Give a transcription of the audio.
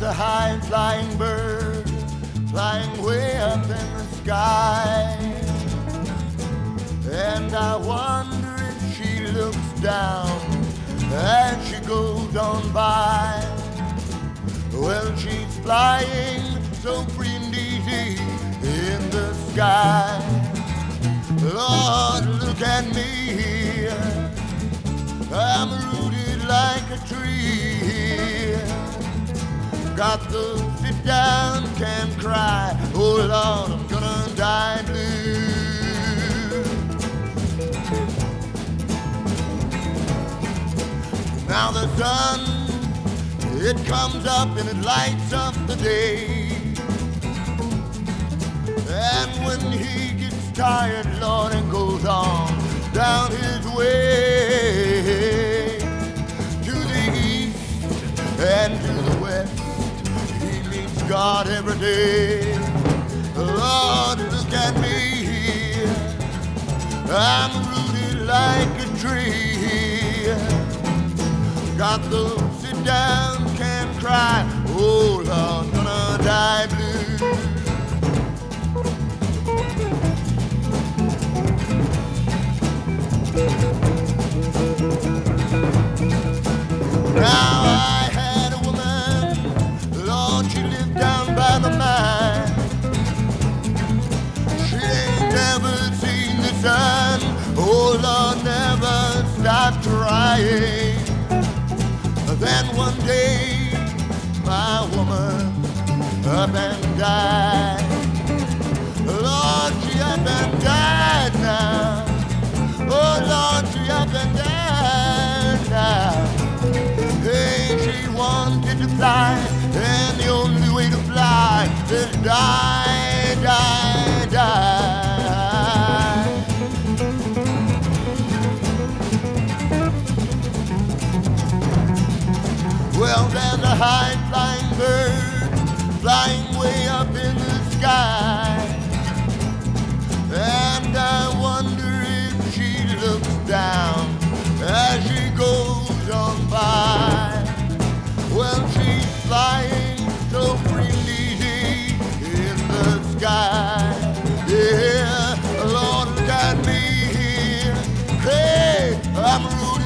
a high flying bird flying way up in the sky. And I wonder if she looks down as she goes on by. Well, she's flying so free and easy in the sky. Lord, look at me here. I'm rooted like a tree. Got to sit down, can't cry. Oh Lord, I'm gonna die blue. Now the sun, it comes up and it lights up the day. And when he gets tired, Lord, and goes on down his way to the east and to the west, he meets God every day. Lord, look at me here. I'm rooted like a tree. Got to sit down, can't cry. Oh Lord, gonna die blue. Now I had a woman, Lord, she lived down by the mine. She ain't never seen the sun. Oh Lord, never stopped trying. Then one day, my woman up and died. Lord, she up and died now. Oh Lord, she up and died now. Hey, she wanted to fly, and the only way to fly is die, die, die. Well, there's a high-flying bird flying way up in the sky. And I wonder if she looks down as she goes on by. Well, she's flying so free and easy in the sky. Yeah, Lord, look at me here. Hey, I'm